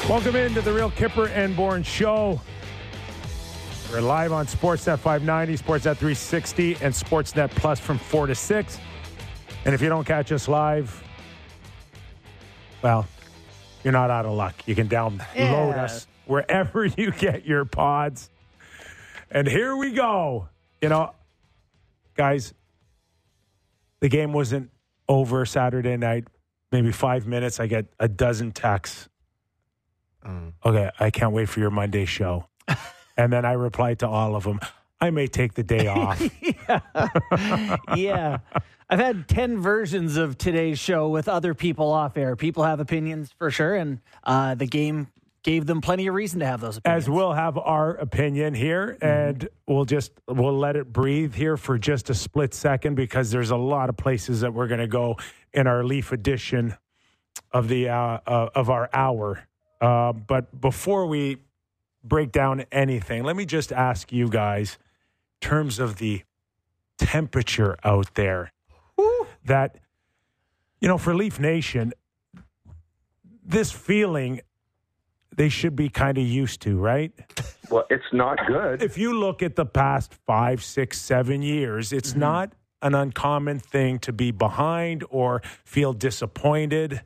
Welcome into the Real Kipper and Bourne Show. We're live on Sportsnet 590, Sportsnet 360, and Sportsnet Plus from 4 to 6. And if you don't catch us live, well, you're not out of luck. You can download us wherever you get your pods. And here we go. You know, guys, the game wasn't over Saturday night. Maybe 5 minutes, I get a dozen texts. Okay, I can't wait for your Monday show. And then I replied to all of them, I may take the day off. Yeah. I've had 10 versions of today's show with other people off air. People have opinions for sure, and the game gave them plenty of reason to have those opinions. As we'll have our opinion here, and we'll let it breathe here for just a split second, because there's a lot of places that we're going to go in our Leaf edition of the of our hour. But before we break down anything, let me just ask you guys, in terms of the temperature out there, that, you know, for Leaf Nation, this feeling they should be kind of used to, right? Well, it's not good. If you look at the past 5, 6, 7 years, it's not an uncommon thing to be behind or feel disappointed.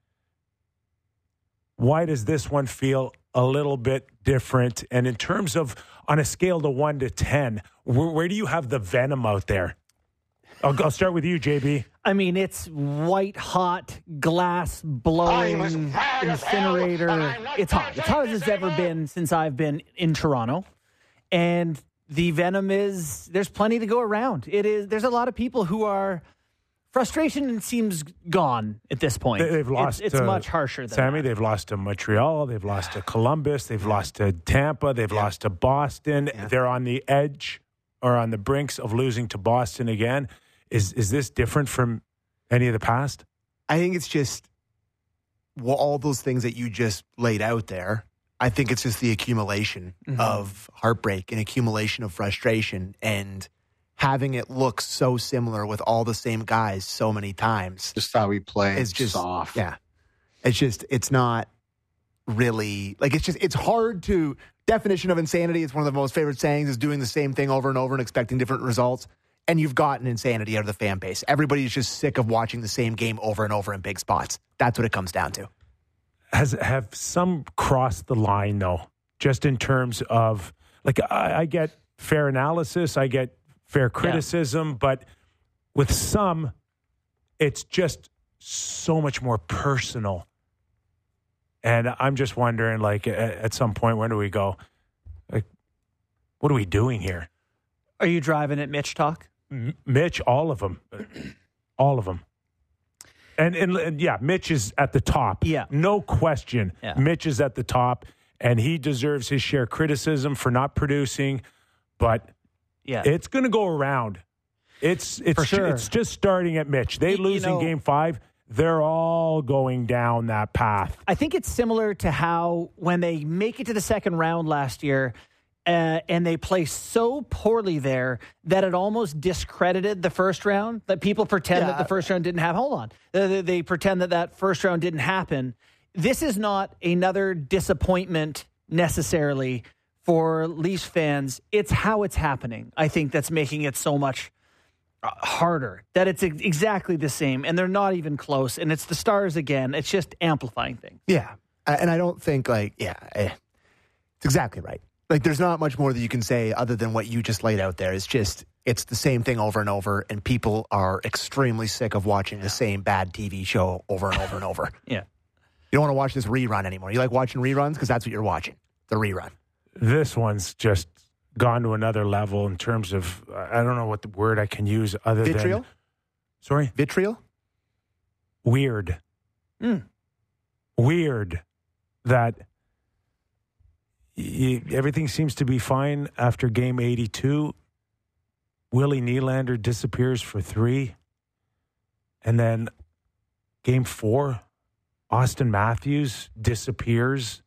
Why does this one feel a little bit different? And in terms of, on a scale to 1 to 10, where do you have the venom out there? I'll start with you, JB. I mean, it's white hot, glass blowing, incinerator. It's hot. It's hot as it's ever been since I've been in Toronto. And the venom is, there's plenty to go around. There's a lot of people who are, frustration seems gone at this point. They've lost. It's much harsher than Sammy, that. they've lost to Montreal. They've lost to Columbus. They've lost to Tampa. They've lost to Boston. Yeah. They're on the edge or on the brinks of losing to Boston again. Is this different from any of the past? I think it's just all those things that you just laid out there. I think it's just the accumulation of heartbreak and accumulation of frustration, and having it look so similar with all the same guys so many times. Just how we play. It's just soft. Yeah. It's not really, like, it's hard to, definition of insanity, it's one of the most favorite sayings, is doing the same thing over and over and expecting different results. And you've gotten insanity out of the fan base. Everybody's just sick of watching the same game over and over in big spots. That's what it comes down to. Have some crossed the line, though, just in terms of, like, I get fair analysis, I get fair criticism, but with some, it's just so much more personal. And I'm just wondering, like, at some point, when do we go, like, what are we doing here? Are you driving at Mitch talk? Mitch, all of them. All of them. And yeah, Mitch is at the top. Yeah. No question. Yeah. Mitch is at the top, and he deserves his share of criticism for not producing, but it's going to go around. It's for sure. It's just starting at Mitch. They lose in Game 5, they're all going down that path. I think it's similar to how when they make it to the second round last year, and they play so poorly there that it almost discredited the first round, that people pretend that the first round didn't happen. Hold on. They pretend that first round didn't happen. This is not another disappointment necessarily for Leafs fans. It's how it's happening, I think, that's making it so much harder, that it's exactly the same, and they're not even close, and it's the Stars again. It's just amplifying things. Yeah, and I don't think, it's exactly right. Like, there's not much more that you can say other than what you just laid out there. It's the same thing over and over, and people are extremely sick of watching the same bad TV show over and over and over. Yeah. You don't want to watch this rerun anymore. You like watching reruns because that's what you're watching, the rerun. This one's just gone to another level in terms of, I don't know what the word I can use other than... Vitriol? Sorry? Vitriol? Weird. Weird that... everything seems to be fine after game 82. Willie Nylander disappears for 3. And then game 4, Austin Matthews disappears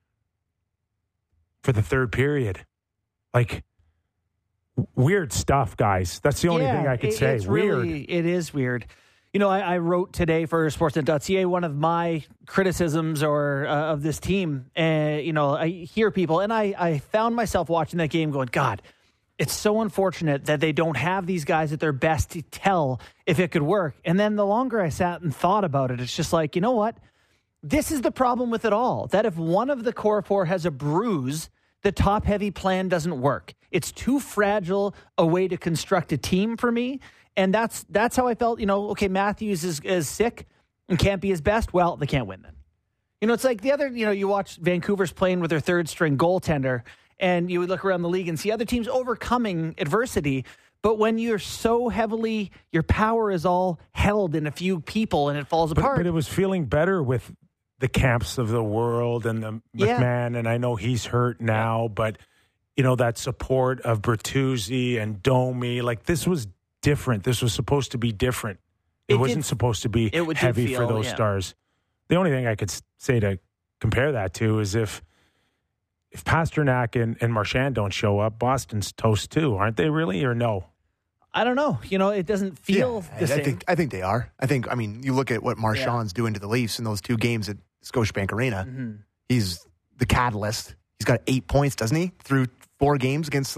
for the third period. Like, weird stuff, guys. That's the only thing I could say. It's weird. It is weird. I wrote today for Sportsnet.ca one of my criticisms of this team. I hear people, and I found myself watching that game going, God, it's so unfortunate that they don't have these guys at their best to tell if it could work. And then the longer I sat and thought about it, it's just like, you know what? This is the problem with it all, that if one of the core four has a bruise, the top-heavy plan doesn't work. It's too fragile a way to construct a team for me. And that's how I felt. Okay, Matthews is sick and can't be his best. Well, they can't win then. It's like the other, you watch Vancouver's playing with their third-string goaltender, and you would look around the league and see other teams overcoming adversity. But when you're so heavily, your power is all held in a few people and it falls apart. But it was feeling better with the Camps of the world and the McMahon, and I know he's hurt now, but, that support of Bertuzzi and Domi, like this was different. This was supposed to be different. It wasn't supposed to be heavy for those stars. The only thing I could say to compare that to is if Pasternak and Marchand don't show up, Boston's toast too, aren't they really, or no? I don't know. It doesn't feel the same. I think they are. You look at what Marchand's doing to the Leafs in those 2 games at Scotiabank Arena. Mm-hmm. He's the catalyst. He's got 8 points, doesn't he, through 4 games against,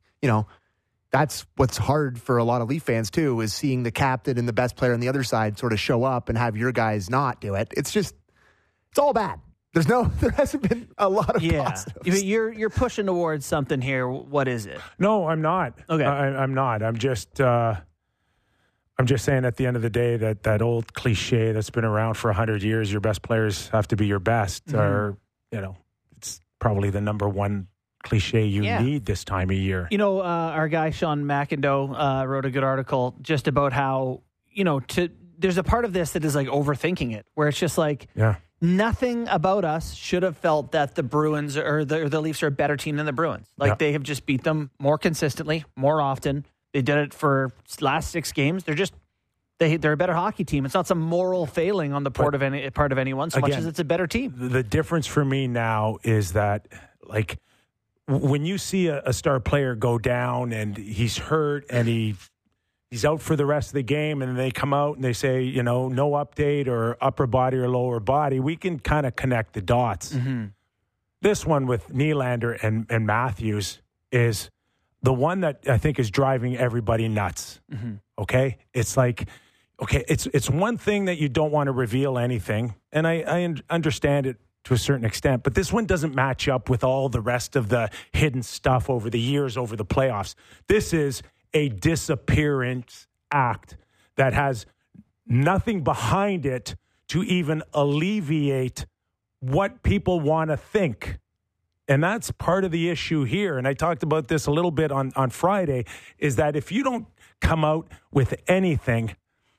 that's what's hard for a lot of Leaf fans, too, is seeing the captain and the best player on the other side sort of show up and have your guys not do it. It's all bad. There hasn't been a lot of positives. You're pushing towards something here. What is it? No, I'm not. Okay. I'm not. I'm just saying at the end of the day that old cliche that's been around for 100 years, your best players have to be your best, or, it's probably the number one cliche you need this time of year. Our guy Sean McIndoe wrote a good article just about how, there's a part of this that is like overthinking it, where it's just like, nothing about us should have felt that the Bruins or the Leafs are a better team than the Bruins. They have just beat them more consistently, more often. They did it for last 6 games. They're a better hockey team. It's not some moral failing on the part of anyone so much as it's a better team. The difference for me now is that, when you see a star player go down and he's hurt and he's out for the rest of the game, and they come out and they say, no update or upper body or lower body, we can kind of connect the dots. Mm-hmm. This one with Nylander and Matthews is the one that I think is driving everybody nuts. Mm-hmm. Okay? It's like, it's one thing that you don't want to reveal anything, and I understand it to a certain extent, but this one doesn't match up with all the rest of the hidden stuff over the years, over the playoffs. This is a disappearance act that has nothing behind it to even alleviate what people want to think. And that's part of the issue here. And I talked about this a little bit on Friday, is that if you don't come out with anything,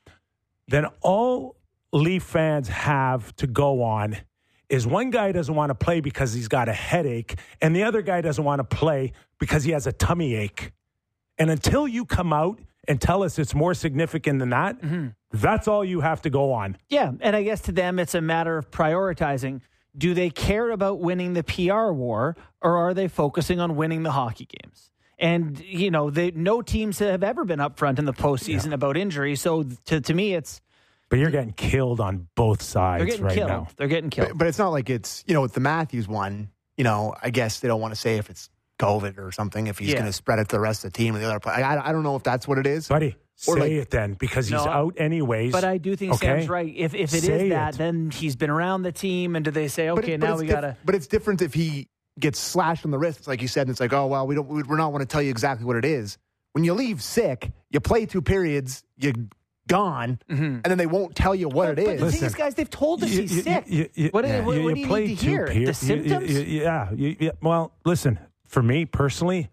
then all Leaf fans have to go on is one guy doesn't want to play because he's got a headache, and the other guy doesn't want to play because he has a tummy ache. And until you come out and tell us it's more significant than that, that's all you have to go on. Yeah, and I guess to them it's a matter of prioritizing. Do they care about winning the PR war, or are they focusing on winning the hockey games? And, no teams have ever been upfront in the postseason about injury. So to me, it's... But you're getting killed on both sides now. They're getting killed. But it's not like it's, with the Matthews one, I guess they don't want to say if it's COVID or something, if he's going to spread it to the rest of the team and the other play. I don't know if that's what it is. Buddy, say it then, because he's out anyways. But I do think Sam's right. If it is that, then he's been around the team, and do they say, now we got to... But it's different if he gets slashed on the wrist, like you said, and it's like, oh, well, we're not want to tell you exactly what it is. When you leave sick, you play 2 periods, you're gone, and then they won't tell you what it is. But the thing is, guys, they've told us he's sick. What do you need to hear? The symptoms? Well, listen, for me personally,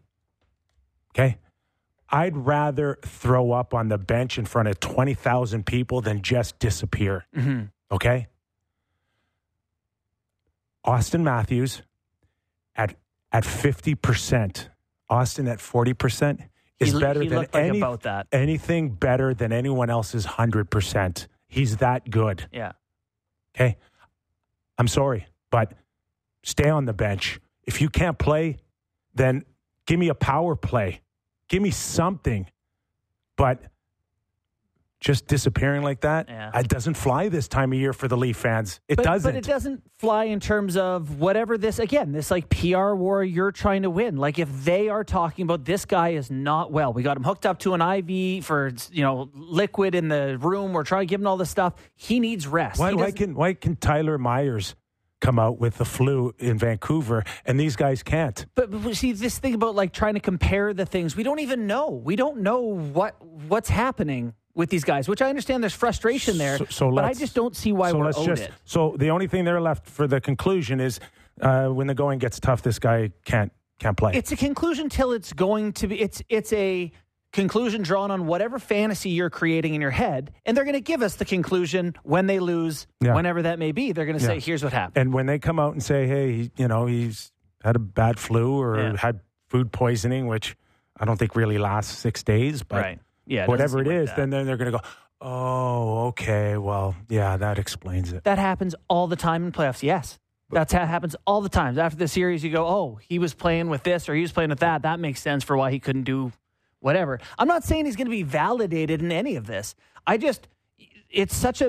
okay, I'd rather throw up on the bench in front of 20,000 people than just disappear. Mm-hmm. Okay? Austin Matthews at 50%, Austin at 40% is better than anything better than anyone else's 100%. He's that good. Yeah. Okay? I'm sorry, but stay on the bench. If you can't play, then give me a power play. Give me something. But just disappearing like that, Yeah. it doesn't fly this time of year for the Leaf fans. It doesn't. But it doesn't fly in terms of whatever this like PR war you're trying to win. Like if they are talking about this guy is not well, we got him hooked up to an IV for liquid in the room. We're trying to give him all this stuff. He needs rest. Why can Tyler Myers come out with the flu in Vancouver and these guys can't? But see, this thing about like trying to compare the things, we don't even know. We don't know what's happening with these guys, which I understand there's frustration there, but I just don't see why we're owed it. So the only thing they're left for the conclusion is when the going gets tough, this guy can't play. It's a conclusion till it's going to be. It's a conclusion drawn on whatever fantasy you're creating in your head, and they're going to give us the conclusion when they lose, whenever that may be. They're going to say, "Here's what happened." And when they come out and say, "Hey, he's had a bad flu or had food poisoning," which I don't think really lasts 6 days, but right. Yeah, whatever it is, then they're going to go, "Oh, okay, well, yeah, that explains it." That happens all the time in playoffs. Yes. That happens all the time. After the series, you go, "Oh, he was playing with this or he was playing with that. That makes sense for why he couldn't do whatever." I'm not saying he's going to be validated in any of this. It's such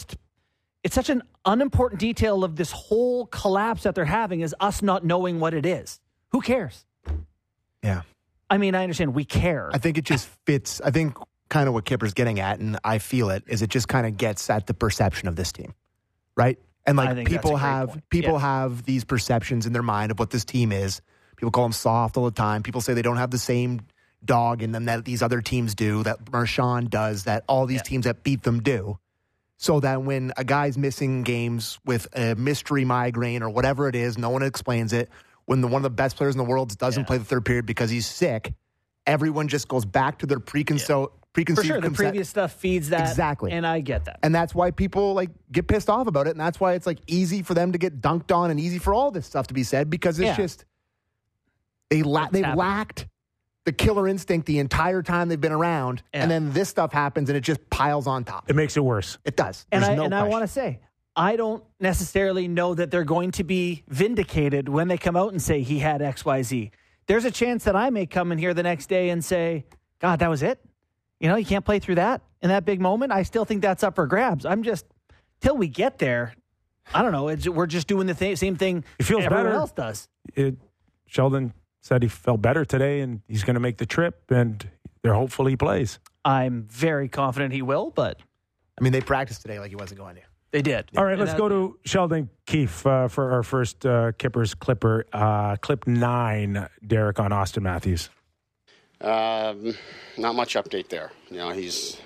an unimportant detail of this whole collapse that they're having is us not knowing what it is. Who cares? Yeah. I mean, I understand we care. I think it just fits. I think kind of what Kipper's getting at, and I feel it, is it just kind of gets at the perception of this team, right? And like people have these perceptions in their mind of what this team is. People call them soft all the time. People say they don't have the same dog in them that these other teams do, that Marchand does, that all these teams that beat them do. So that when a guy's missing games with a mystery migraine or whatever it is, no one explains it. When one of the best players in the world doesn't play the third period because he's sick, everyone just goes back to their preconceived for sure, the previous stuff feeds that. Exactly. And I get that. And that's why people get pissed off about it. And that's why it's easy for them to get dunked on and easy for all this stuff to be said, because it's just they've lacked the killer instinct the entire time they've been around. Yeah. And then this stuff happens and it just piles on top. It makes it worse. It does. And I want to say, I don't necessarily know that they're going to be vindicated when they come out and say he had XYZ. There's a chance that I may come in here the next day and say, God, that was it? You can't play through that in that big moment. I still think that's up for grabs. Till we get there, I don't know. We're just doing the same thing everyone else does. Sheldon said he felt better today and he's going to make the trip and they're hopeful he plays. I'm very confident he will, but... I mean, they practiced today like he wasn't going to. They did. All right, let's go to Sheldon Keefe for our first Kippers Clipper. Clip 9, Derek, on Austin Matthews. Not much update there. He's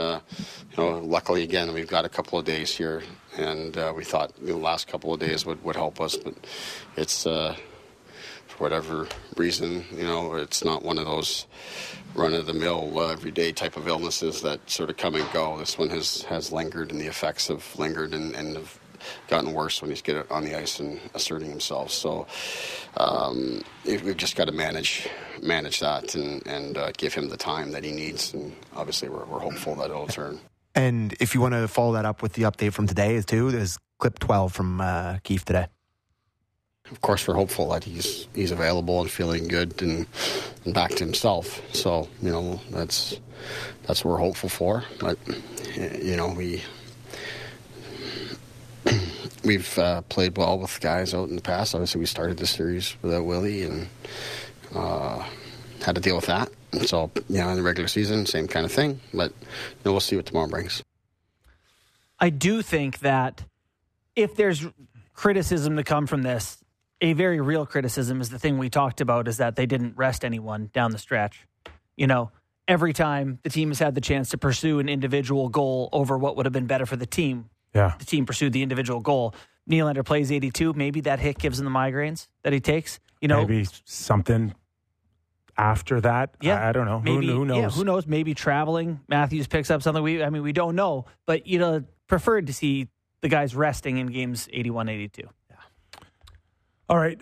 luckily, again, we've got a couple of days here, and we thought the last couple of days would help us, but it's, for whatever reason, it's not one of those run-of-the-mill, everyday type of illnesses that sort of come and go. This one has lingered, and the effects have lingered and have gotten worse when he's getting on the ice and asserting himself. So we've just got to manage that and give him the time that he needs. And obviously, we're hopeful that it'll turn. And if you want to follow that up with the update from today, too, there's clip 12 from Keefe today. Of course, we're hopeful that he's available and feeling good and back to himself. So that's what we're hopeful for. But we've played well with guys out in the past. Obviously, we started the series without Willie and had to deal with that. And so in the regular season, same kind of thing. But we'll see what tomorrow brings. I do think that if there's criticism to come from this, a very real criticism is the thing we talked about, is that they didn't rest anyone down the stretch. Every time the team has had the chance to pursue an individual goal over what would have been better for the team, the team pursued the individual goal. Nylander plays 82. Maybe that hit gives him the migraines that he takes. Maybe something after that. Yeah. I don't know. Maybe, who knows? Yeah, who knows? Maybe traveling. Matthews picks up something. We don't know. But, preferred to see the guys resting in games 81, 82. All right.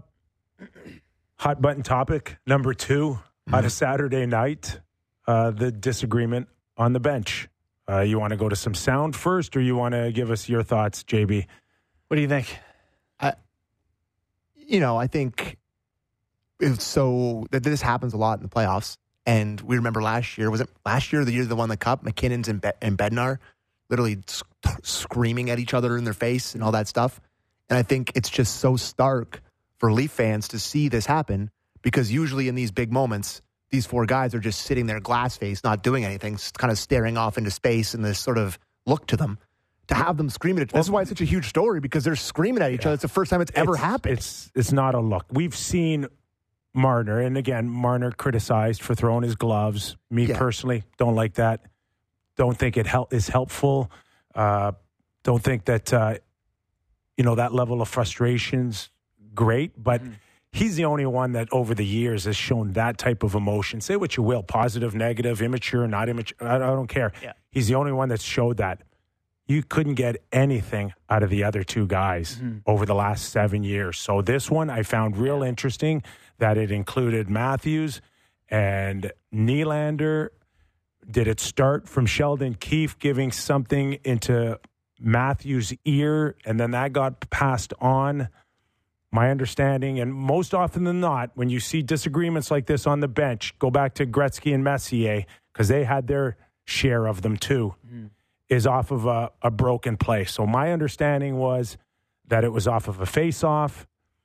Hot button topic number 2 on a Saturday night, the disagreement on the bench. You want to go to some sound first, or you want to give us your thoughts, JB? What do you think? I think it's so that this happens a lot in the playoffs, And we remember last year, was it last year or the year they won the Cup? McKinnon's and Bednar literally screaming at each other in their face and all that stuff. And I think it's just so stark for Leaf fans to see this happen, because usually in these big moments, these four guys are just sitting there glass face, not doing anything, kind of staring off into space and this sort of look to them. To have them screaming at each other. This is why it's such a huge story, because they're screaming at each other. It's the first time it's ever happened. It's not a look. We've seen Marner, and again, Marner criticized for throwing his gloves. Me personally, don't like that. Don't think it is helpful. Don't think that, that level of frustration's great, but he's the only one that over the years has shown that type of emotion. Say what you will, positive, negative, immature, not immature, I don't care. Yeah. He's the only one that showed that. You couldn't get anything out of the other two guys over the last 7 years. So this one I found real interesting, that it included Matthews and Nylander. Did it start from Sheldon Keefe giving something into Matthews' ear, and then that got passed on? My understanding, and most often than not, when you see disagreements like this on the bench, go back to Gretzky and Messier, because they had their share of them too, is off of a broken play. So my understanding was that it was off of a face-off,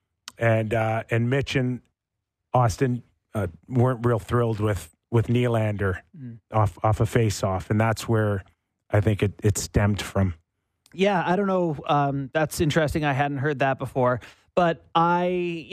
and Mitch and Austin weren't real thrilled with Nylander off a face-off, and that's where I think it stemmed from. Yeah, I don't know. That's interesting. I hadn't heard that before. But I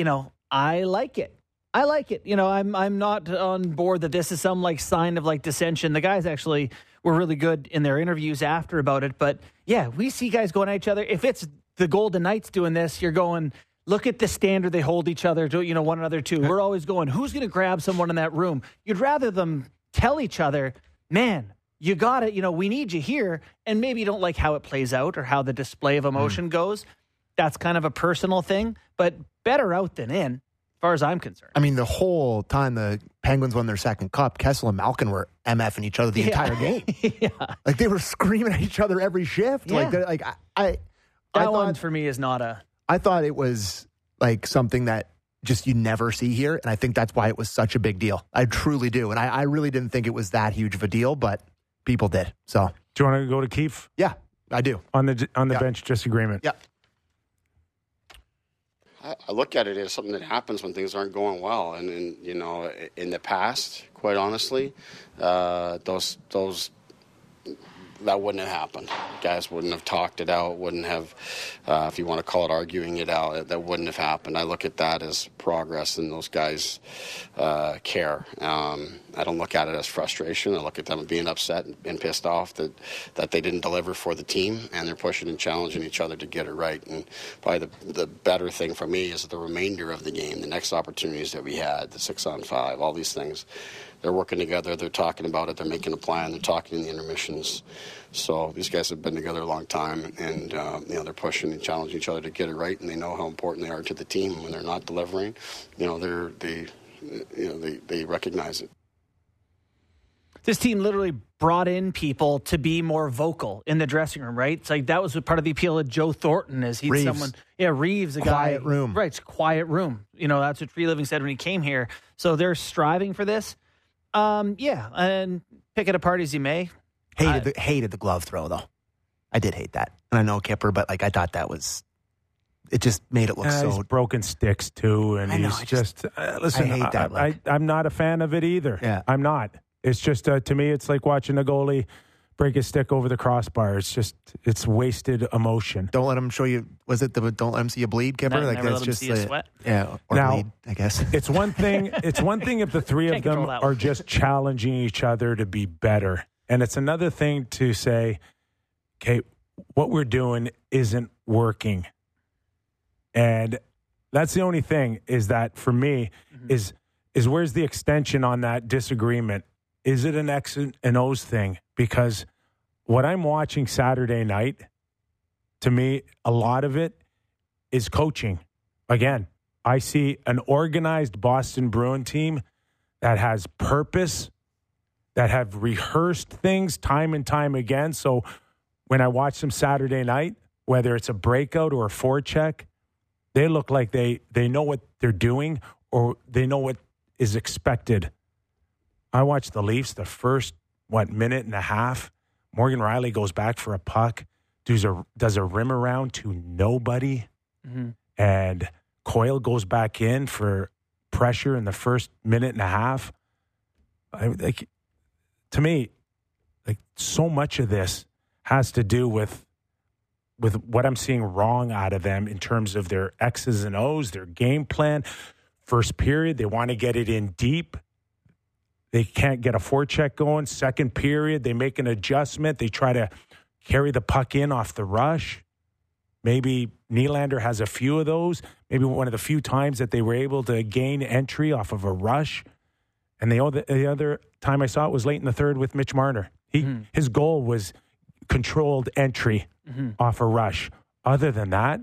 like it. I like it. I'm not on board that this is some sign of dissension. The guys actually were really good in their interviews after about it. But yeah, we see guys going at each other. If it's the Golden Knights doing this, you're going, look at the standard they hold each other to, one another to. We're always going, who's going to grab someone in that room? You'd rather them tell each other, man, you got it. We need you here. And maybe you don't like how it plays out or how the display of emotion goes. That's kind of a personal thing, but better out than in, as far as I'm concerned. I mean, the whole time the Penguins won their second cup, Kessel and Malkin were MFing each other the entire game. They were screaming at each other every shift. Yeah. That one for me is not a... I thought it was something that just you never see here, and I think that's why it was such a big deal. I truly do, and I really didn't think it was that huge of a deal, but people did. So, do you want to go to Keefe? Yeah, I do. On the bench disagreement. Yeah. I look at it as something that happens when things aren't going well, and in the past, quite honestly, those that wouldn't have happened. Guys wouldn't have talked it out, wouldn't have, if you want to call it arguing it out, that wouldn't have happened. I look at that as progress, and those guys care. I don't look at it as frustration. I look at them being upset and pissed off that they didn't deliver for the team, and they're pushing and challenging each other to get it right. And probably the better thing for me is the remainder of the game, the next opportunities that we had, the 6-on-5, all these things. They're working together. They're talking about it. They're making a plan. They're talking in the intermissions. So these guys have been together a long time, and they're pushing and challenging each other to get it right. And they know how important they are to the team. When they're not delivering, they recognize it. This team literally brought in people to be more vocal in the dressing room, right? It's that was part of the appeal of Joe Thornton, is he's someone. Yeah, Reeves, a guy. Quiet room. Right, it's a quiet room. That's what Tree Living said when he came here. So they're striving for this. And pick it apart as you may. Hated the glove throw, though. I did hate that. And I know Kipper, but I thought that was... It just made it look so... He's broken sticks, too, and he's just... listen, I hate that. I'm not a fan of it either. Yeah. I'm not. It's just, to me, it's like watching a goalie break his stick over the crossbar. It's wasted emotion. Don't let him show you... Was it the don't let him see you bleed, Kipper? Never let him see you sweat. Yeah, or now, bleed, I guess. It's one thing if the three of them are just challenging each other to be better. And it's another thing to say, okay, what we're doing isn't working. And that's the only thing, is that for me is where's the extension on that disagreement? Is it an X and O's thing? Because what I'm watching Saturday night, to me, a lot of it is coaching. Again, I see an organized Boston Bruin team that has purpose, that have rehearsed things time and time again. So when I watch them Saturday night, whether it's a breakout or a forecheck, they look like they know what they're doing, or they know what is expected I watched the Leafs the first, minute and a half. Morgan Riley goes back for a puck, does a rim around to nobody, and Coyle goes back in for pressure in the first minute and a half. To me, so much of this has to do with what I'm seeing wrong out of them in terms of their X's and O's, their game plan. First period, they want to get it in deep. They can't get a forecheck going. Second period, they make an adjustment. They try to carry the puck in off the rush. Maybe Nylander has a few of those. Maybe one of the few times that they were able to gain entry off of a rush. And the other time I saw it was late in the third with Mitch Marner. His goal was controlled entry off a rush. Other than that,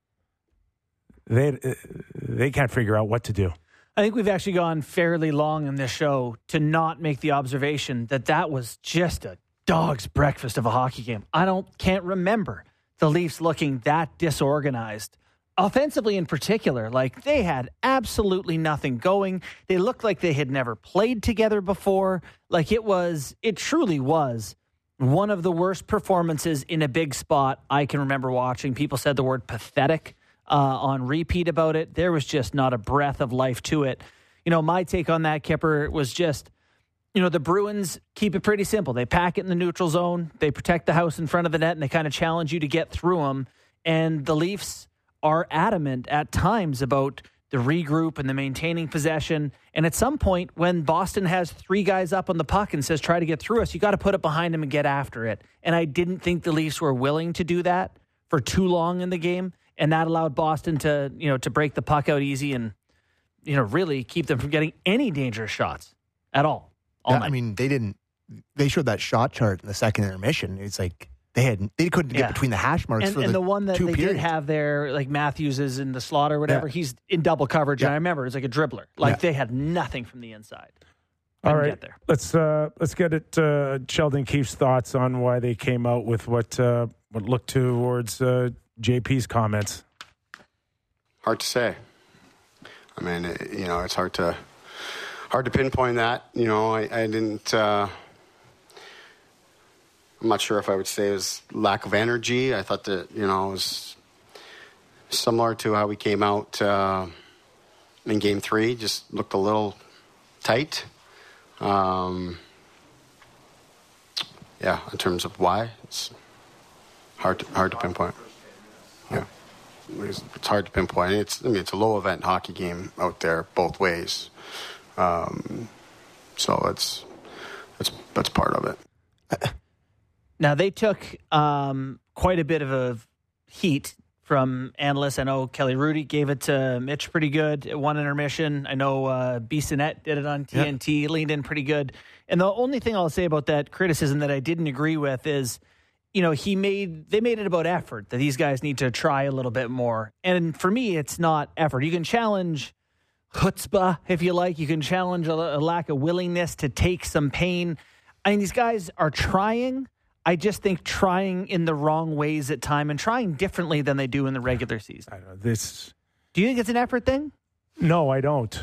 they can't figure out what to do. I think we've actually gone fairly long in this show to not make the observation that was just a dog's breakfast of a hockey game. Can't remember the Leafs looking that disorganized. Offensively in particular, they had absolutely nothing going. They looked like they had never played together before. It truly was one of the worst performances in a big spot I can remember watching. People said the word pathetic on repeat about it. There was just not a breath of life to it. My take on that, Kipper, was just, the Bruins keep it pretty simple. They pack it in the neutral zone. They protect the house in front of the net, and they kind of challenge you to get through them. And the Leafs are adamant at times about the regroup and the maintaining possession. And at some point, when Boston has three guys up on the puck and says, try to get through us, you got to put it behind them and get after it. And I didn't think the Leafs were willing to do that for too long in the game. And that allowed Boston to break the puck out easy and, really keep them from getting any dangerous shots at all. I mean, they showed that shot chart in the second intermission. It's like they couldn't get between the hash marks for the one that they periods. did have there, like Matthews is in the slot or whatever, he's in double coverage. And I remember it's like a dribbler. They had nothing from the inside. All right, let's get at Sheldon Keefe's thoughts on why they came out with what looked towards JP's comments. Hard to say. I mean, it's hard to pinpoint that. I didn't. I'm not sure if I would say it was lack of energy. I thought that it was similar to how we came out in Game 3. Just looked a little tight. In terms of why, it's hard to pinpoint. Yeah, it's hard to pinpoint. It's a low event hockey game out there both ways. So that's part of it. Now they took quite a bit of heat from analysts. I know Kelly Rudy gave it to Mitch pretty good at one intermission. I know Bissonnette did it on TNT, leaned in pretty good. And the only thing I'll say about that criticism that I didn't agree with is, they made it about effort, that these guys need to try a little bit more. And for me, it's not effort. You can challenge chutzpah, if you like. You can challenge a lack of willingness to take some pain. I mean, these guys are trying. I just think trying in the wrong ways at time and trying differently than they do in the regular season. I don't know, Do you think it's an effort thing? No, I don't.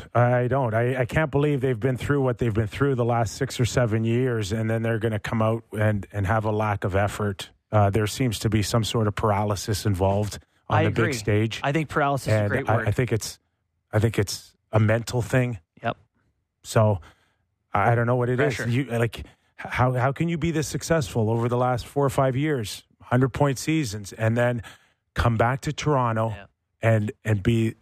I can't believe they've been through what they've been through the last 6 or 7 years, and then they're going to come out and have a lack of effort. There seems to be some sort of paralysis involved on the big stage. I think paralysis is a great word. I think it's a mental thing. Yep. So I don't know what it Pressure. is. How can you be this successful over the last 4 or 5 years, 100-point seasons, and then come back to Toronto and be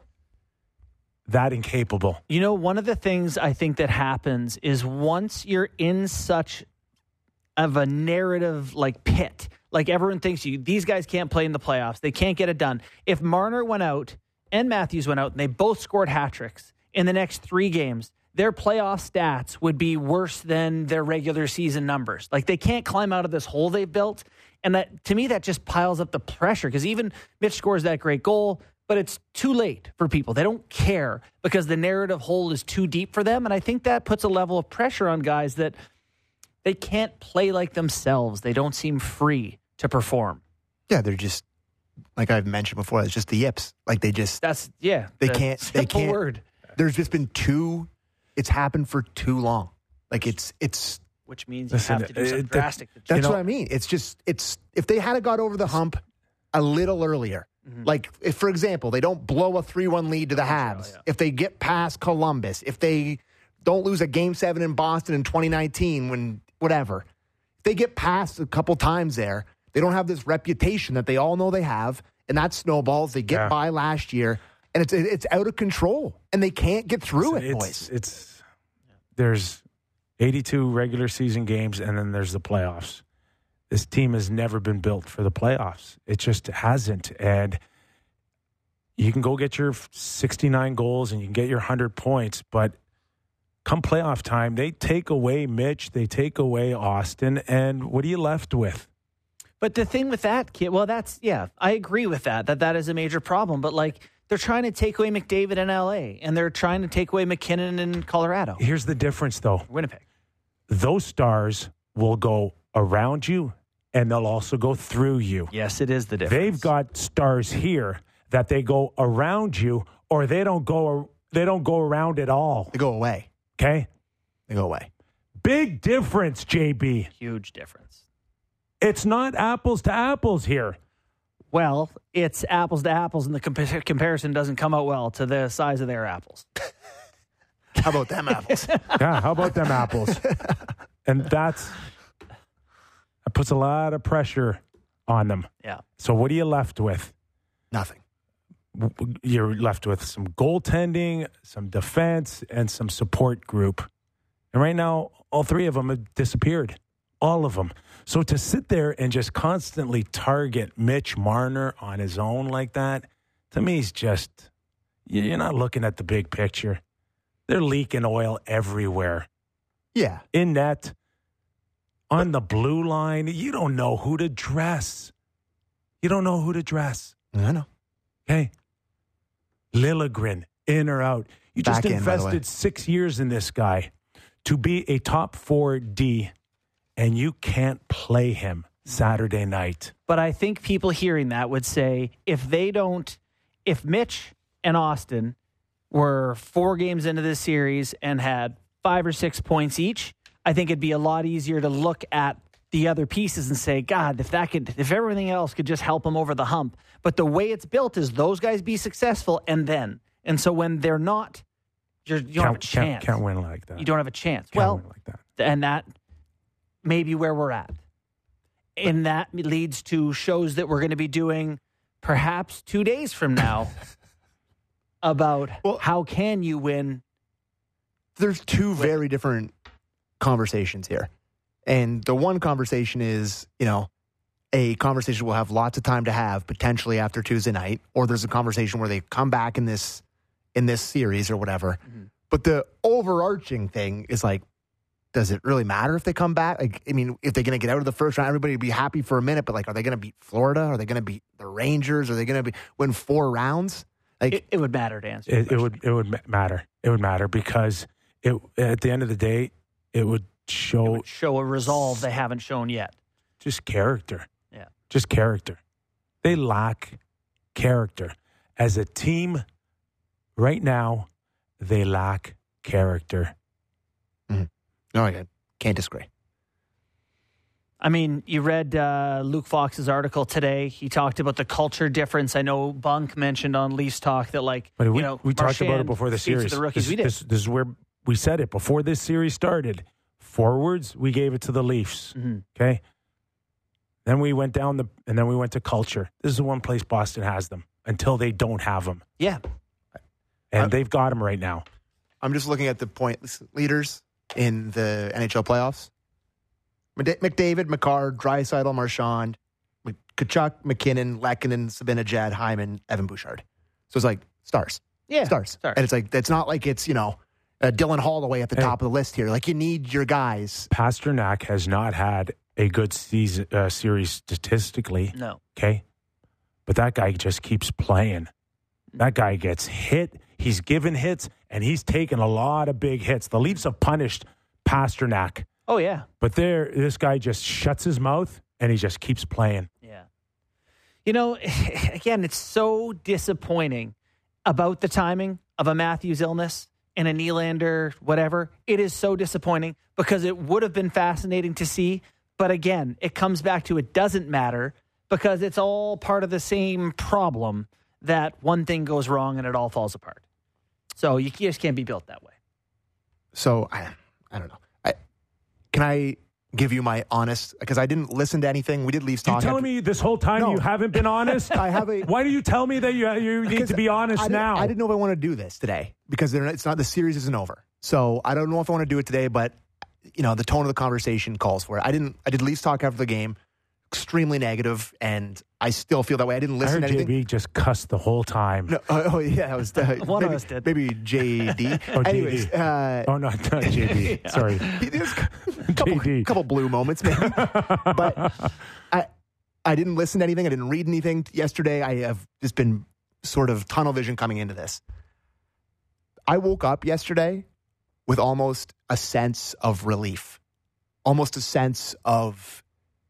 that incapable? One of the things I think that happens is once you're in such of a narrative pit, everyone thinks these guys can't play in the playoffs. They can't get it done. If Marner went out and Matthews went out and they both scored hat tricks in the next 3 games, their playoff stats would be worse than their regular season numbers. They can't climb out of this hole they've built. And that, to me, that just piles up the pressure, because even Mitch scores that great goal, but it's too late for people. They don't care because the narrative hole is too deep for them. And I think that puts a level of pressure on guys that they can't play like themselves. They don't seem free to perform. Yeah, they're just, like I've mentioned before, it's just the yips. They can't. Word. There's just been it's happened for too long. Like it's which means Listen, you have to do something drastic. that's what I mean. It's just if they had got over the hump a little earlier, like if, for example, they don't blow a 3-1 lead to the Habs, if they get past Columbus, if they don't lose a Game 7 in Boston in 2019, when whatever, if they get past a couple times there, they don't have this reputation that they all know they have, and that snowballs. They get by last year, and it's out of control, and they can't get through it, boys. There's 82 regular season games, and then there's the playoffs. This team has never been built for the playoffs. It just hasn't. And you can go get your 69 goals and you can get your 100 points, but come playoff time, they take away Mitch, they take away Austin, and what are you left with? But the thing with that kid, well, I agree with that is a major problem. But like, they're trying to take away McDavid in LA, and they're trying to take away McKinnon in Colorado. Here's the difference, though. Winnipeg. Those stars will go around you, and they'll also go through you. Yes, it is the difference. They've got stars here that they go around you, or they don't go around at all. They go away. Okay? They go away. Big difference, JB. Huge difference. It's not apples to apples here. Well, it's apples to apples, and the comparison doesn't come out well to the size of their apples. How about them apples? Yeah, how about them apples? And that puts a lot of pressure on them. Yeah. So what are you left with? Nothing. You're left with some goaltending, some defense, and some support group. And right now, all three of them have disappeared. All of them. So to sit there and just constantly target Mitch Marner on his own like that, to me, is just, you're not looking at the big picture. They're leaking oil everywhere. Yeah. In net, on the blue line, you don't know who to dress. You don't know who to dress. I know. Okay. Liljegren, in or out. You just invested 6 years in this guy to be a top 4 D, and you can't play him Saturday night. But I think people hearing that would say, if Mitch and Austin were 4 games into this series and had 5 or 6 points each, I think it'd be a lot easier to look at the other pieces and say, God, if everything else could just help them over the hump. But the way it's built is those guys be successful, and so when they're not, you don't have a chance. Can't win like that. You don't have a chance. Can't win like that. And that may be where we're at. And that leads to shows that we're going to be doing perhaps 2 days from now about how can you win. There's two very different conversations here. And the one conversation is, a conversation we'll have lots of time to have potentially after Tuesday night, or there's a conversation where they come back in this series or whatever. Mm-hmm. But the overarching thing is like, does it really matter if they come back? Like, I mean, if they're going to get out of the first round, everybody would be happy for a minute, but like, are they going to beat Florida? Are they going to beat the Rangers? Are they going to win 4 rounds? Like, it would matter to answer. It would matter. It would matter because at the end of the day, it would show a resolve they haven't shown yet. Just character. Yeah. Just character. They lack character. As a team, right now, they lack character. Mm-hmm. No, I can't disagree. I mean, you read Luke Fox's article today. He talked about the culture difference. I know Bunk mentioned on Leafs Talk that, like, but we talked about it before the series. The rookies. This is where we said it before this series started. Forwards, we gave it to the Leafs. Mm-hmm. Okay. Then we went down and then we went to culture. This is the one place Boston has them until they don't have them. Yeah. And they've got them right now. I'm just looking at the point leaders in the NHL playoffs. McDavid, McCarr, Draisaitl, Marchand, Tkachuk, McKinnon, Lehkonen, Zibanejad, Hyman, Evan Bouchard. So it's like stars. Yeah. Stars. And it's like, it's not like it's, Dylan Holloway at the top of the list here. Like, you need your guys. Pasternak has not had a good series statistically. No. Okay. But that guy just keeps playing. That guy gets hit. He's given hits, and he's taken a lot of big hits. The Leafs have punished Pasternak. Oh, yeah. But this guy just shuts his mouth, and he just keeps playing. Yeah. Again, it's so disappointing about the timing of a Matthews illness in a Nylander, whatever, it is so disappointing because it would have been fascinating to see. But again, it comes back to it doesn't matter because it's all part of the same problem that one thing goes wrong and it all falls apart. So you just can't be built that way. So I don't know. Can I give you my honest, because I didn't listen to anything. We did Leafs talk. You telling me this whole time you haven't been honest? I have a. Why do you tell me that you need to be honest now? I didn't know if I want to do this today because it's not, the series isn't over. So I don't know if I want to do it today, but the tone of the conversation calls for it. I did Leafs talk after the game, extremely negative, and I still feel that way. I didn't listen to anything. JB just cussed the whole time. No, it was one of us did. Maybe JD. Oh, anyways, not JB. Yeah. Sorry, a couple blue moments, maybe. But I didn't listen to anything. I didn't read anything yesterday. I have just been sort of tunnel vision coming into this. I woke up yesterday with almost a sense of relief, almost a sense of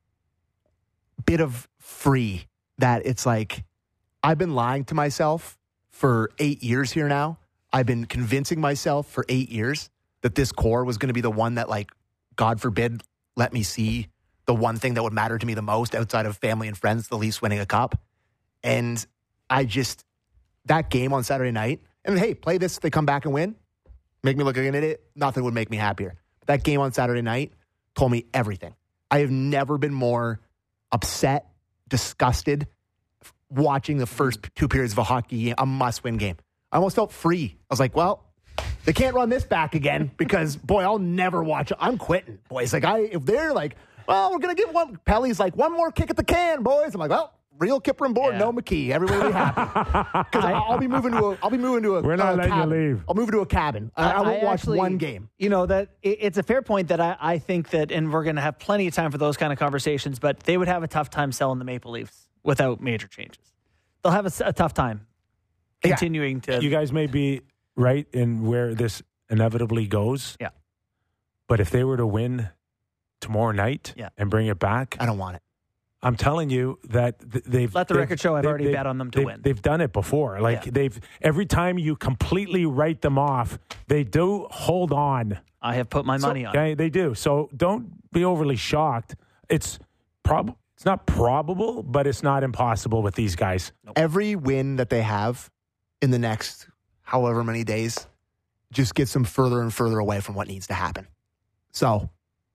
bit of free, that it's like I've been lying to myself for 8 years here now. I've been convincing myself for 8 years that this core was going to be the one that, like, God forbid, let me see the one thing that would matter to me the most outside of family and friends, the Leafs winning a cup. And that game on Saturday night, and hey, play this, they come back and win, make me look like an idiot, nothing would make me happier. But that game on Saturday night told me everything. I have never been more upset, disgusted, watching the first 2 periods of a hockey game, a must-win game. I almost felt free. I was like, well, they can't run this back again because, boy, I'll never watch it. I'm quitting, boys. Like, if they're like, well, we're going to give one, Pelly's like, one more kick at the can, boys. I'm like, well, real Kipper and board, no McKee. Everybody will be happy. Because I'll be moving to a We're not letting cabin. you leave. I'll move to a cabin. I won't watch one game. That it's a fair point that I think that, and we're going to have plenty of time for those kind of conversations, but they would have a tough time selling the Maple Leafs without major changes. They'll have a tough time continuing to. You guys may be right in where this inevitably goes. Yeah. But if they were to win tomorrow night and bring it back, I don't want it. I'm telling you that they've... Let the record show I've already bet on them to win. They've done it before. Every time you completely write them off, they do hold on. I have put my money on it. Okay, they do. So don't be overly shocked. It's not probable, but it's not impossible with these guys. Nope. Every win that they have in the next however many days just gets them further and further away from what needs to happen. So,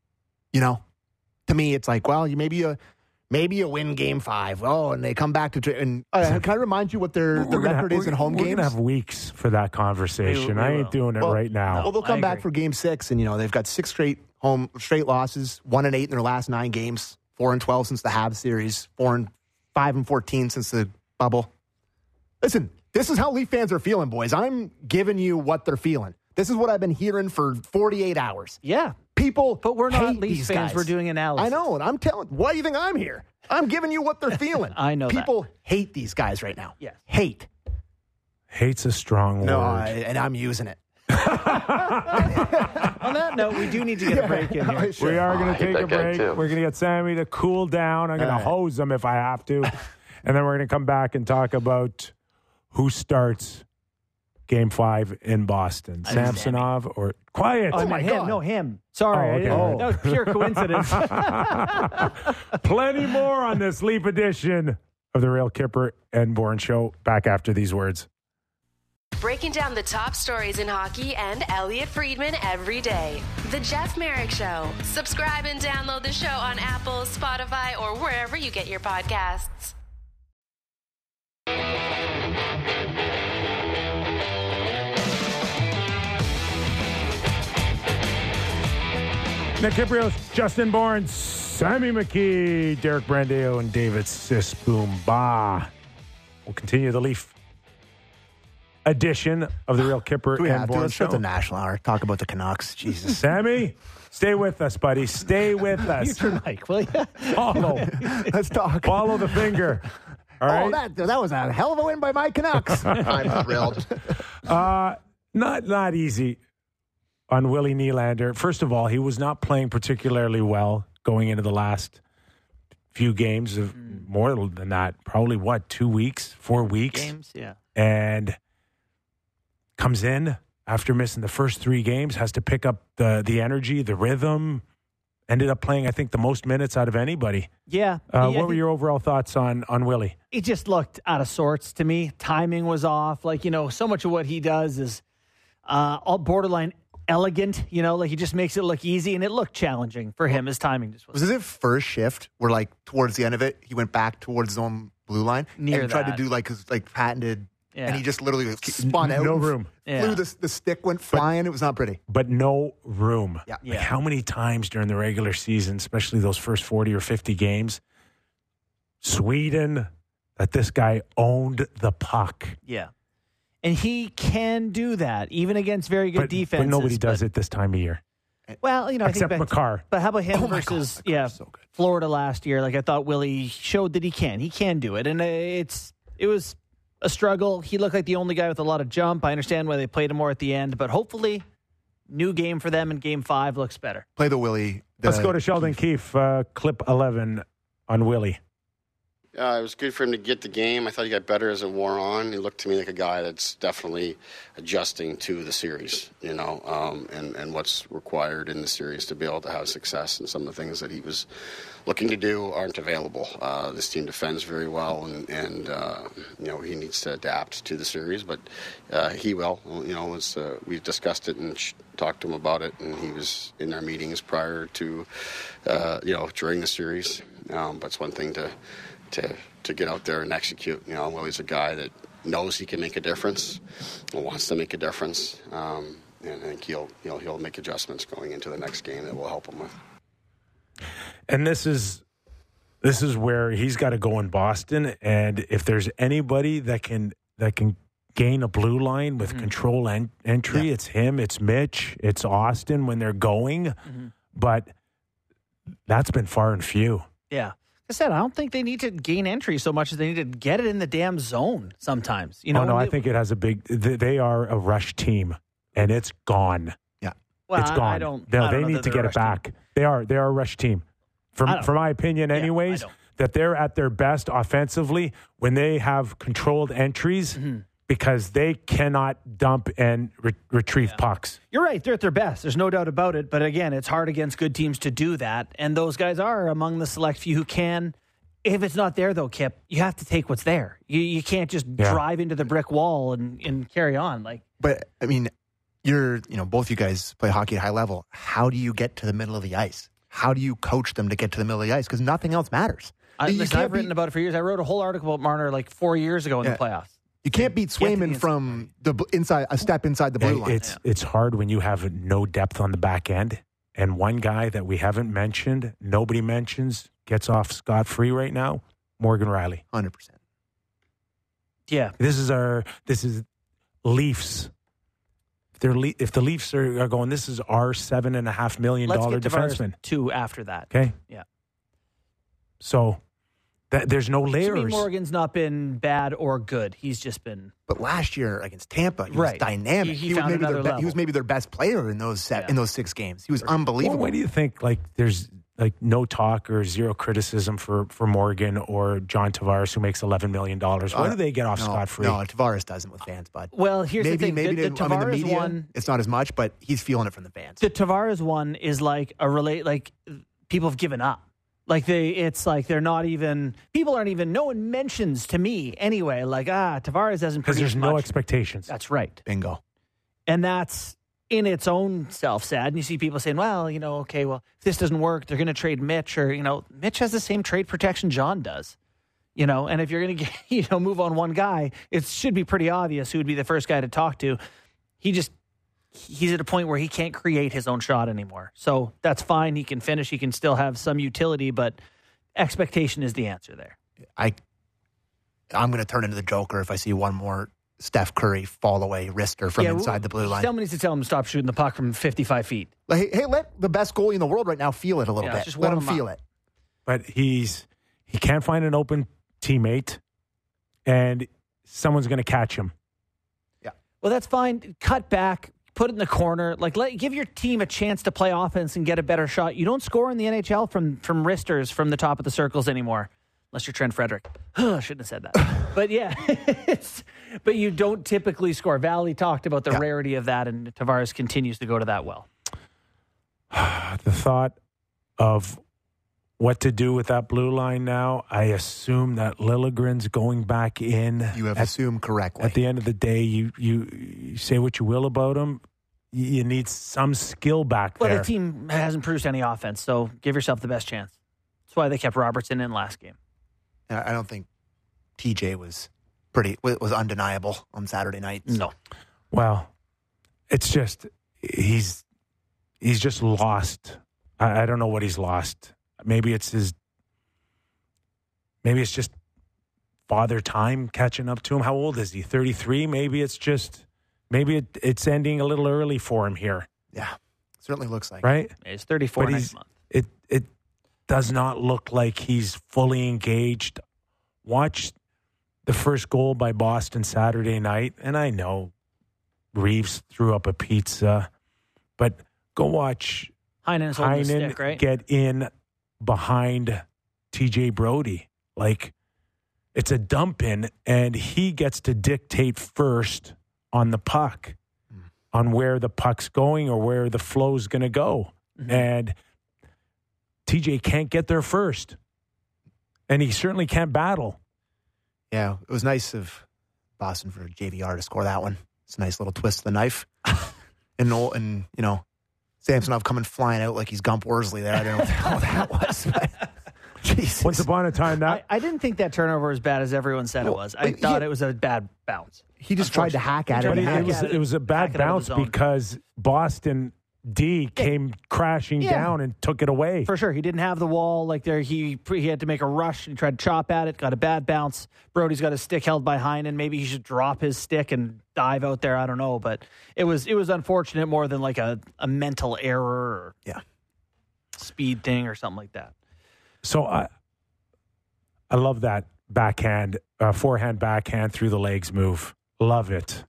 to me, it's like, well, maybe you win game 5. Oh, and they come back to... And can I remind you what their record is in home games? We're going to have weeks for that conversation. I ain't doing it right now. Well, they'll come back for game 6, and, they've got 6 straight losses, 1-8 in their last 9 games, 4-12 since the Habs series, 5-14 since the bubble. Listen, this is how Leaf fans are feeling, boys. I'm giving you what they're feeling. This is what I've been hearing for 48 hours. Yeah. People But we're not Leafs fans. Guys. We're doing analysis. I know, and I'm telling... Why do you think I'm here? I'm giving you what they're feeling. I know People hate these guys right now. Yes. Hate. Hate's a strong word. No, and I'm using it. On that note, we do need to get a break in here. We are going to take a break. We're going to get Sammy to cool down. I'm going to hose him if I have to. And then we're going to come back and talk about who starts Game 5 in Boston. Samsonov or... Quiet. Oh, my God. No, him. Sorry. Okay. That was pure coincidence. Plenty more on this Leaf edition of the Real Kipper and Bourne Show. Back after these words. Breaking down the top stories in hockey and Elliot Friedman every day. The Jeff Merrick Show. Subscribe and download the show on Apple, Spotify, or wherever you get your podcasts. Nick Kiprios, Justin Bourne, Sammy McKee, Derek Brandeo, and David Sisboomba. We'll continue the Leaf edition of the Real Kipper and Bourne Show. That's a national hour. Talk about the Canucks. Jesus. Sammy, stay with us, buddy. Stay with us. Mute your mic, will you? Follow. Let's talk. Follow the finger. All right? Oh, that was a hell of a win by my Canucks. I'm thrilled. Not easy on Willie Nylander. First of all, he was not playing particularly well going into the last few games of more than that. Probably 2 weeks, 4 weeks. Games, yeah. And comes in, after missing the first 3 games, has to pick up the energy, the rhythm. Ended up playing, I think, the most minutes out of anybody. Yeah. What were your overall thoughts on Willie? He just looked out of sorts to me. Timing was off. Like, so much of what he does is all borderline elegant, like he just makes it look easy, and it looked challenging for him. His timing just was. Was it first shift where, like, towards the end of it, he went back towards his own blue line and tried to do his patented, and he just literally spun out. No room. Flew the stick went flying. It was not pretty. But no room. Yeah. Like how many times during the regular season, especially those first 40 or 50 games, Sweden, that this guy owned the puck. Yeah. And he can do that, even against very good defenses. But nobody does it this time of year. Well, I except think Makar. But how about him versus so good. Florida last year? Like, I thought Willie showed that he can do it, and it was a struggle. He looked like the only guy with a lot of jump. I understand why they played him more at the end, but hopefully, new game for them in Game 5 looks better. Play the Willie. Let's go to Sheldon Keefe, clip 11 on Willie. It was good for him to get the game. I thought he got better as it wore on. He looked to me like a guy that's definitely adjusting to the series, and what's required in the series to be able to have success. And some of the things that he was looking to do aren't available. This team defends very well, and he needs to adapt to the series, but he will. We've discussed it and talked to him about it, and he was in our meetings prior to, during the series. But it's one thing to get out there and execute. Willie's a guy that knows he can make a difference and wants to make a difference. And I think he'll make adjustments going into the next game that will help him with. And this is where he's got to go in Boston. And if there's anybody that can gain a blue line with control entry, it's him, it's Mitch, it's Austin when they're going. Mm-hmm. But that's been far and few. Yeah. Like I said, I don't think they need to gain entry so much as they need to get it in the damn zone sometimes. I think it has they are a rush team, and it's gone. Yeah. Well, it's gone. They need to get it back. Team. They are a rush team. For my opinion, anyways, that they're at their best offensively when they have controlled entries because they cannot dump and retrieve pucks. You're right. They're at their best. There's no doubt about it. But again, it's hard against good teams to do that. And those guys are among the select few who can. If it's not there, though, Kip, you have to take what's there. You can't just drive into the brick wall and carry on. But, I mean, both you guys play hockey at high level. How do you get to the middle of the ice? How do you coach them to get to the middle of the ice? Because nothing else matters. I've written about it for years. I wrote a whole article about Marner 4 years ago in the playoffs. You can't beat Swayman from a step inside the blue line. It's hard when you have no depth on the back end. And one guy that we haven't mentioned, nobody mentions, gets off scot-free right now, Morgan Riley. 100%. Yeah. This is Leafs. If the Leafs are going, this is our $7.5 million defenseman. 2 after that. Okay. Yeah. So there's no layers. Jimmy Morgan's not been bad or good. He's just been. But last year against Tampa, he was dynamic. He was maybe their best player in those 6 games. He was unbelievable. Why do you think there's no talk or zero criticism for Morgan or John Tavares, who makes $11 million? Why do they get off scot-free? No, Tavares doesn't with fans, bud. Well, here's the thing. Maybe the Tavares the media, one, it's not as much, but he's feeling it from the fans. The Tavares one is people have given up. They're not even, people aren't even, no one mentions to me anyway, Tavares hasn't produced because there's no expectations. That's right. Bingo. And that's in its own self sad. And you see people saying, if this doesn't work, they're going to trade Mitch, or, Mitch has the same trade protection John does, and if you're going to move on one guy, it should be pretty obvious who would be the first guy to talk to. He's at a point where he can't create his own shot anymore. So that's fine. He can finish. He can still have some utility, but expectation is the answer there. I'm going to turn into the Joker if I see one more Steph Curry fall away wrister from inside the blue line. Someone needs to tell him to stop shooting the puck from 55 feet. Hey, let the best goalie in the world right now feel it a little bit. Just let him feel it. But he can't find an open teammate, and someone's going to catch him. Yeah. Well, that's fine. Cut back. Put it in the corner. Give your team a chance to play offense and get a better shot. You don't score in the NHL from wristers from the top of the circles anymore. unless you're Trent Frederick. I shouldn't have said that. But yeah, but you don't typically score. Valley talked about the rarity of that, and Tavares continues to go to that well. The thought of what to do with that blue line now, I assume that Liljegren's going back in. You have assumed correctly. At the end of the day, you say what you will about him. You need some skill back there. Well, the team hasn't produced any offense, so give yourself the best chance. That's why they kept Robertson in last game. I don't think TJ was undeniable on Saturday night. No. Well, it's just he's just lost. I don't know what he's lost. Maybe it's just father time catching up to him. How old is he? 33? Maybe it's ending a little early for him here. Yeah, certainly looks like right. He's 34 next month. It does not look like he's fully engaged. Watch the first goal by Boston Saturday night, and I know Reeves threw up a pizza, but go watch Heinen's holding the stick, right? Get in behind TJ Brody. Like, it's a dump in, and he gets to dictate first on the puck, on where the puck's going or where the flow's going to go. Mm-hmm. And TJ can't get there first. And he certainly can't battle. Yeah, it was nice of Boston for JVR to score that one. It's a nice little twist of the knife. and Samsonov coming flying out like he's Gump Worsley there. I don't know how that was. Jesus. Once upon a time, I didn't think that turnover was as bad as everyone said it was. I thought it was a bad bounce. He just tried to hack at it. It was a bad bounce because Boston D came crashing down and took it away. For sure. He didn't have the wall like there. He had to make a rush. He tried to chop at it, got a bad bounce. Brody's got his stick held by Heinen. Maybe he should drop his stick and dive out there. I don't know. But it was unfortunate more than like a mental error or speed thing or something like that. So I love that forehand backhand through the legs move. Love it.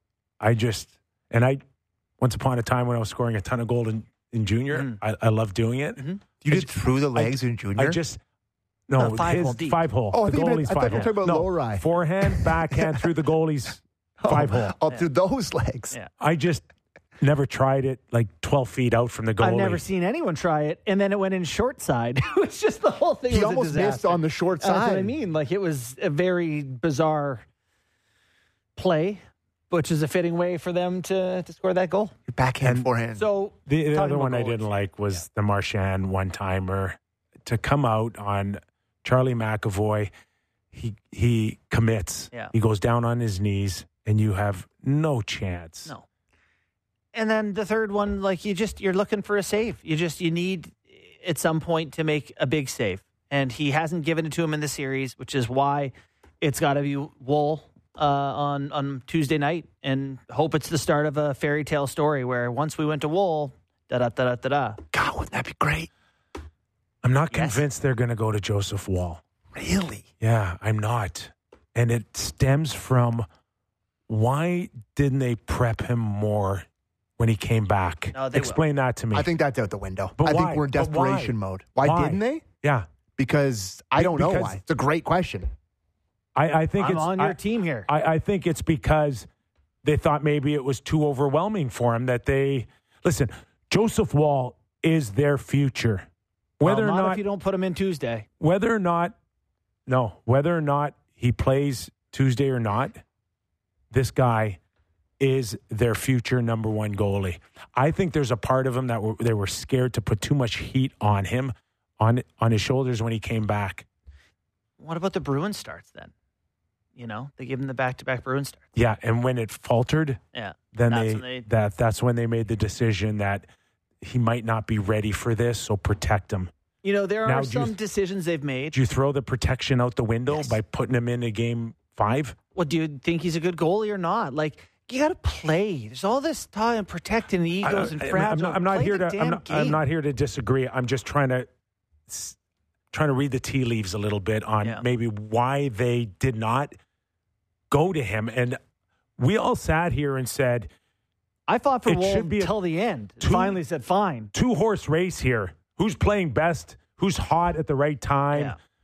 Once upon a time when I was scoring a ton of goals in junior, I love doing it. Mm-hmm. You did through the legs in junior? Five hole. Oh, the goalie's 5 hole. I thought you were talking about low rye. Forehand, backhand through the goalie's 5 hole. Oh, through those legs. Yeah. I just never tried it like 12 feet out from the goalie. I've never seen anyone try it, and then it went in short side. It was just the whole thing. He almost missed on the short side. That's what I mean. Like, it was a very bizarre play, which is a fitting way for them to score that goal. Backhand, forehand. So the other one I didn't like was the Marchand one-timer. To come out on Charlie McAvoy, he commits. Yeah. He goes down on his knees, and you have no chance. No. And then the third one, like, you're looking for a save. You need at some point to make a big save. And he hasn't given it to him in the series, which is why it's got to be Woll on Tuesday night, and hope it's the start of a fairy tale story where once we went to Woll, da-da-da-da-da-da. God, wouldn't that be great? I'm not convinced they're going to go to Joseph Woll. Really? Yeah, I'm not. And it stems from why didn't they prep him more when he came back? No, Explain that to me. I think that's out the window. But I why? think we're in desperation mode. Why didn't they? Yeah. Because I don't know why. It's a great question. I think I'm on your team here. I think it's because they thought maybe it was too overwhelming for him that they listen. Joseph Woll is their future. Whether or not if you don't put him in Tuesday. Whether or not he plays Tuesday or not, this guy is their future number one goalie. I think there's a part of him that they were scared to put too much heat on him, on his shoulders when he came back. What about the Bruins starts then? They give him the back-to-back Bruins starts. Yeah, and when it faltered, then that's when they made the decision that he might not be ready for this, so protect him. There are some decisions they've made. Do you throw the protection out the window by putting him in a game 5? Well, do you think he's a good goalie or not? Like, you got to play. There's all this talk and protecting the egos and fragile. I'm not here to disagree. I'm just trying to read the tea leaves a little bit on maybe why they did not go to him. And we all sat here and said, I fought for Woll until the end. Finally said, fine. 2-horse race here. Who's playing best? Who's hot at the right time?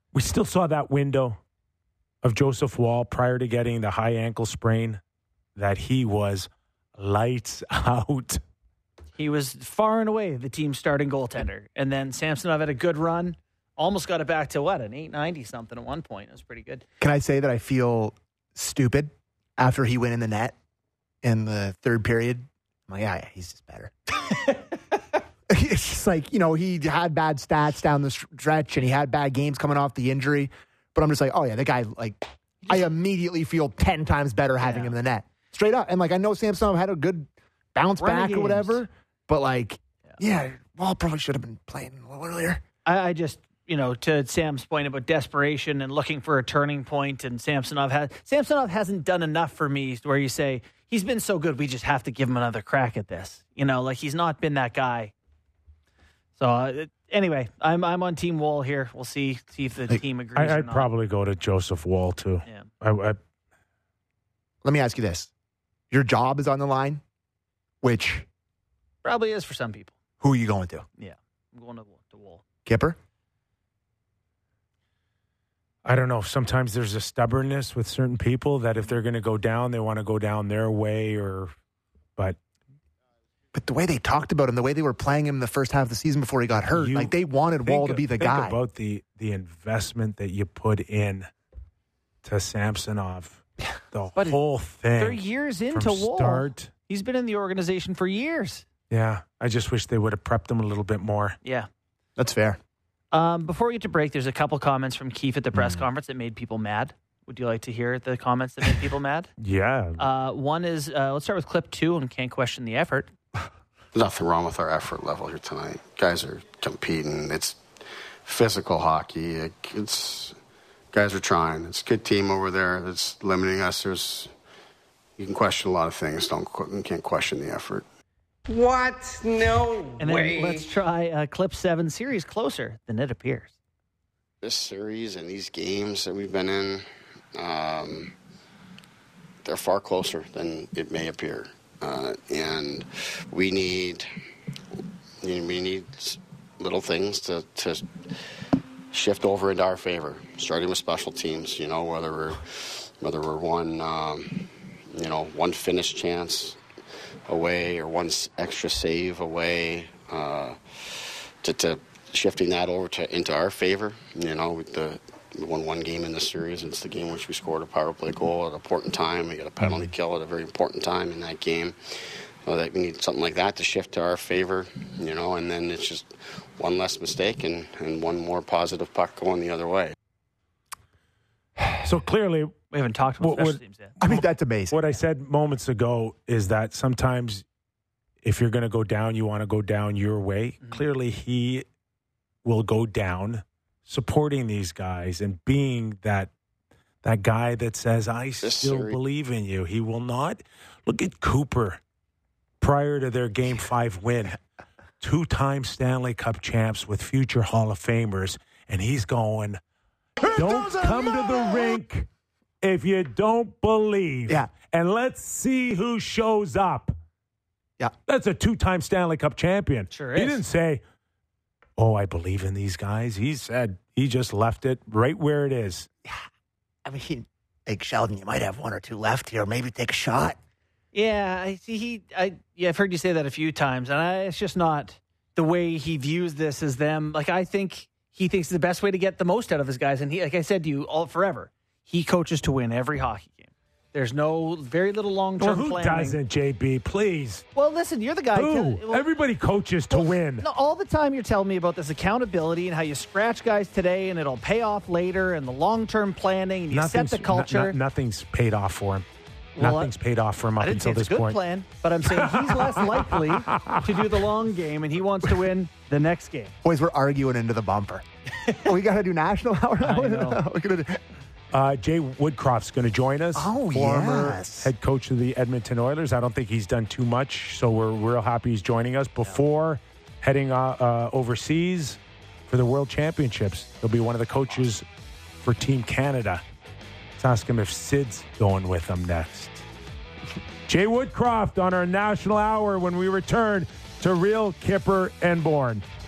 We still saw that window of Joseph Woll prior to getting the high ankle sprain that he was lights out. He was far and away the team's starting goaltender. And then Samsonov had a good run. Almost got it back to, an 890 something at one point. It was pretty good. Can I say that I feel stupid after he went in the net in the third period? I'm like, yeah, he's just better. It's just like, he had bad stats down the stretch and he had bad games coming off the injury. But I'm just like, oh, yeah, the guy, I immediately feel 10 times better having him in the net. Straight up. And, I know Samsonov had a good bounce back or whatever. But, Woll probably should have been playing a little earlier. I just, to Sam's point about desperation and looking for a turning point, and Samsonov hasn't done enough for me where you say, he's been so good, we just have to give him another crack at this. He's not been that guy. So, anyway, I'm on Team Woll here. We'll see if the team agrees or I'd not. probably go to Joseph Woll, too. Yeah. Let me ask you this. Your job is on the line, which... Probably is for some people. Who are you going to? Yeah, I'm going to Woll. Kipper? I don't know. Sometimes there's a stubbornness with certain people that if they're going to go down, they want to go down their way. But the way they talked about him, the way they were playing him in the first half of the season before he got hurt, they wanted Woll to be the guy. Think about the investment that you put in to Samsonov. The whole thing. They're years into Woll. Start. He's been in the organization for years. Yeah, I just wish they would have prepped him a little bit more. Yeah. That's fair. Before we get to break, there's a couple comments from Keefe at the press conference that made people mad. Would you like to hear the comments that made people mad? Yeah. One is, let's start with clip 2 and can't question the effort. Nothing wrong with our effort level here tonight. Guys are competing. It's physical hockey. Guys are trying. It's a good team over there that's limiting us. You can question a lot of things. You can't question the effort. What? No and way. And then let's try clip 7, series closer than it appears. This series and these games that we've been in, they're far closer than it may appear. And we need little things to shift over into our favor, starting with special teams, whether we're one finish chance away or one extra save away, to shifting that over into our favor. We won one game in the series. It's the game in which we scored a power play goal at an important time. We got a penalty kill at a very important time in that game. So that we need something like that to shift to our favor, and then it's just one less mistake and one more positive puck going the other way. So clearly, we haven't talked about special teams yet. I mean, that's amazing. What I said moments ago is that sometimes if you're going to go down, you want to go down your way. Mm-hmm. Clearly, he will go down supporting these guys and being that guy that says, I still believe in you. He will not. Look at Cooper prior to their Game 5 win. 2-time Stanley Cup champs with future Hall of Famers. And he's going, don't come to the rink if you don't believe. Yeah. And let's see who shows up. Yeah. That's a 2-time Stanley Cup champion. Sure is. He didn't say, I believe in these guys. He said he just left it right where it is. Yeah. I mean, like Sheldon, you might have one or two left here. Maybe take a shot. Yeah, I see. I've heard you say that a few times, and it's just not the way he views this as them. I think he thinks the best way to get the most out of his guys, and he, like I said to you, forever, he coaches to win every hockey game. There's very little long-term who planning. Doesn't, JB? Please. Well, listen, you're the guy. Everybody coaches to win. No, all the time you're telling me about this accountability and how you scratch guys today and it'll pay off later and the long-term planning and you set the culture. Nothing's paid off for him. Well, nothing's paid off for him up until this point. It's a good plan, but I'm saying he's less likely to do the long game, and he wants to win the next game. Boys, we're arguing into the bumper. We got to do national hour now. I know. We're gonna do. Jay Woodcroft's going to join us. Former head coach of the Edmonton Oilers. I don't think he's done too much, so we're real happy he's joining us before heading overseas for the World Championships. He'll be one of the coaches for Team Canada. Let's ask him if Sid's going with him next. Jay Woodcroft on our National Hour when we return to Real Kipper and Bourne.